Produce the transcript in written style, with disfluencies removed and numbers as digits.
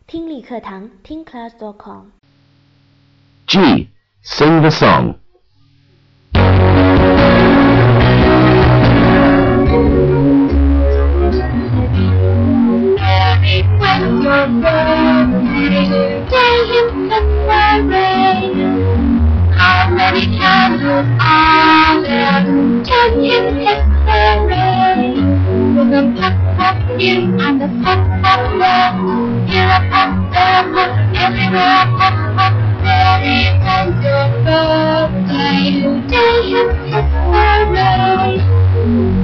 听力课堂听 class.com G. Sing the song. When your birthday, day in February, how many candles are there? 10 in February. With a pop here and a pop there, here a pop, there a pop, everywhere a pop, merry when your birthday, day in February.